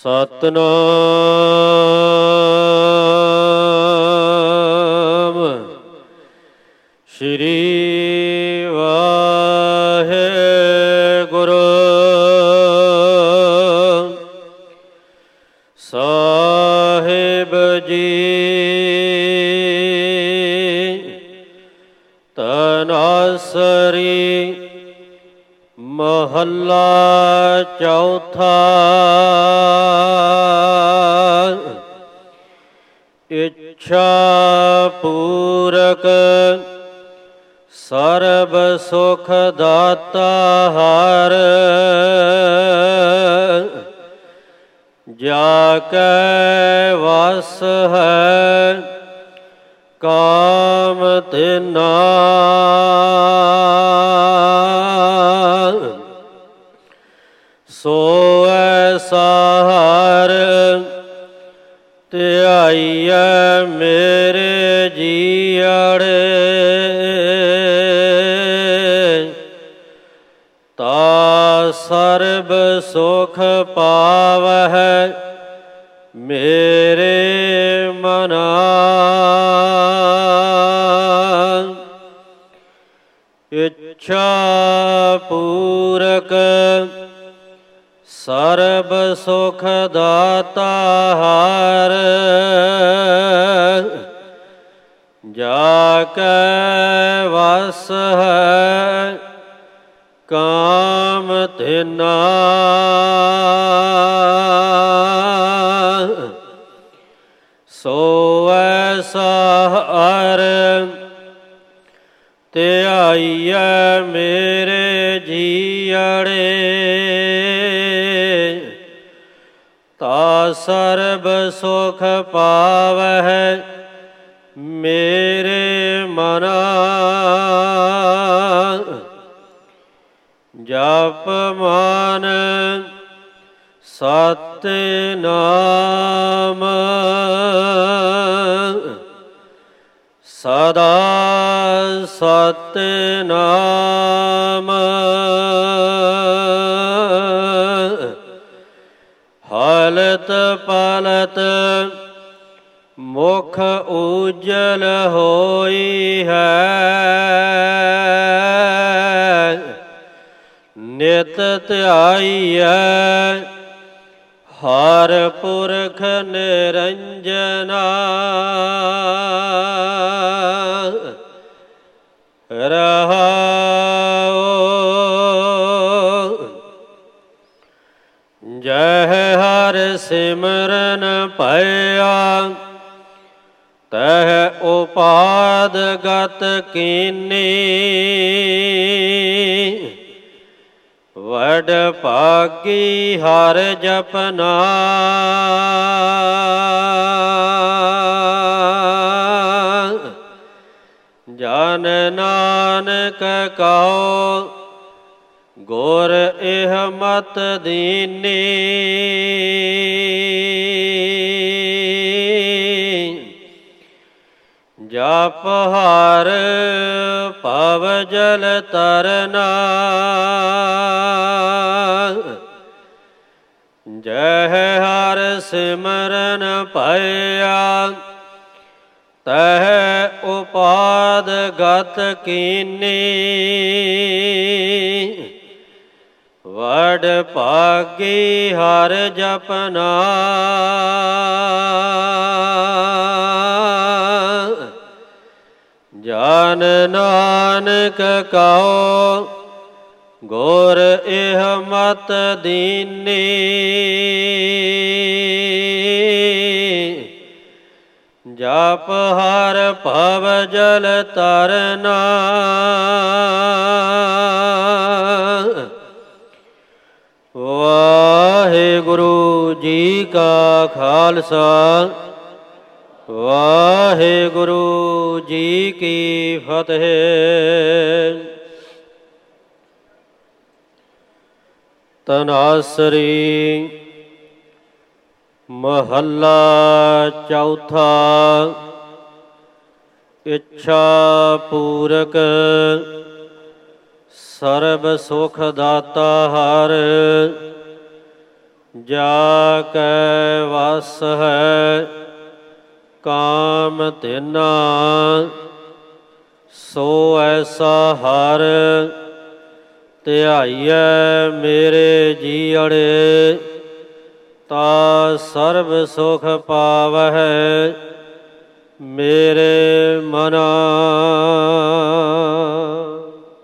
ਸਤਿਨਾਮ ਸ਼੍ਰੀ ਵਾਹਿਗੁਰੂ ਸਾਹਿਬ ਜੀ। ਤਨਾਸਰੀ ਮਹੱਲਾ ਚੌਥਾ। ਇੱਛਾ ਪੂਰਕ ਸਰਬ ਸੁਖ ਦਾਤਾ ਹਰਿ, ਜਾ ਕੈ ਵਸ ਹੈ ਕਾਮ ਤਿਨਾ। ਸੋ ਐਸਾ ਹਰਿ ਧਿਆਈਐ ਮੇਰੇ ਜੀਅੜੇ, ਤਾ ਸਰਬ ਸੁਖ ਪਾਵਹਿ ਮੇਰੇ ਮਨਾ। ਇੱਛਾ ਪੂਰਕ ਸਰਬ ਸੁਖ ਦਾਤਾ ਹਰਿ, ਜਾ ਕੈ ਵਸ ਹੈ ਕਾਮ ਤਿਨਾ। ਸੋ ਐਸਾ ਹਰਿ ਧਿਆਈਐ ਮੇਰੇ ਜੀਅੜੇ, ਤਾ ਸਰਬ ਸੁਖ ਪਾਵਹਿ ਮੇਰੇ ਮਨਾ। ਜਪ ਮਾਨ ਸਤਿਨਾਮ, ਸਦਾ ਸਤਿਨਾਮ। ਹਲਤ ਪਲਤ ਮੁਖ ਉਜਲ ਹੋਈ ਹੈ, ਨਿਤ ਧਿਆਈਐ ਹਰ ਪੁਰਖ ਨਿਰੰਜਨਾ। ਰਹਾਉ ਜਹ ਹਰਿ ਸਿਮਰਨ ਭਇਆ, ਤਹ ਉਪਾਦ ਗਤ ਕੀਨੀ। ਵਡ ਭਾਗੀ ਹਰਿ ਜਪਨਾ, ਜਨ ਨਾਨਕ ਕਉ ਗੁਰ ਇਹ ਮਤ ਦੀਨੀ। ਜਪ ਹਰਿ ਭਵ ਜਲ ਤਰਨਾ, ਜਹ ਹਰਿ ਸਿਮਰਨ ਭਇਆ, ਤਹ ਉਪਾਦ ਗਤ ਕੀਨੀ। ਵਡ ਭਾਗੀ ਹਰਿ ਜਪਨਾ, ਜਨ ਨਾਨਕ ਕਉ ਗੁਰ ਇਹ ਮਤ ਦੀਨੀ। ਜਪ ਹਰਿ ਭਵ ਜਲ ਤਰਨਾ, ਵਾਹਿਗੁਰੂ ਜੀ ਕਾ ਖਾਲਸਾ, ਵਾਹਿਗੁਰੂ ਜੀ ਕੀ ਫਤਿਹ। ਤਨਾਸਰੀ ਮਹੱਲਾ ਚੌਥਾ। ਇੱਛਾ ਪੂਰਕ ਸਰਬ ਸੁਖ ਦਾਤਾ ਹਰਿ, ਜਾ ਕੈ ਵਸ ਹੈ ਕਾਮ ਤਿਨਾ, ਸੋ ਐਸਾ ਹਰ ਧਿਆਈਐ ਮੇਰੇ ਜੀਅੜੇ, ਤਾ ਸਰਬ ਸੁਖ ਪਾਵਹਿ ਮੇਰੇ ਮਨਾ।